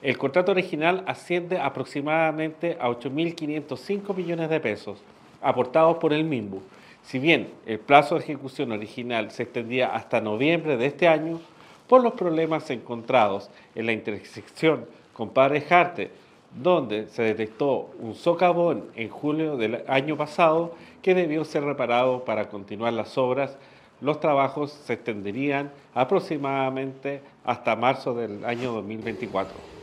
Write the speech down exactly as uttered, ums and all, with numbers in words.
El contrato original asciende aproximadamente a ocho mil quinientos cinco millones de pesos, aportados por el MIMBU. Si bien el plazo de ejecución original se extendía hasta noviembre de este año, por los problemas encontrados en la intersección con Padre Jarte, donde se detectó un socavón en julio del año pasado que debió ser reparado para continuar las obras, los trabajos se extenderían aproximadamente hasta marzo del año dos mil veinticuatro.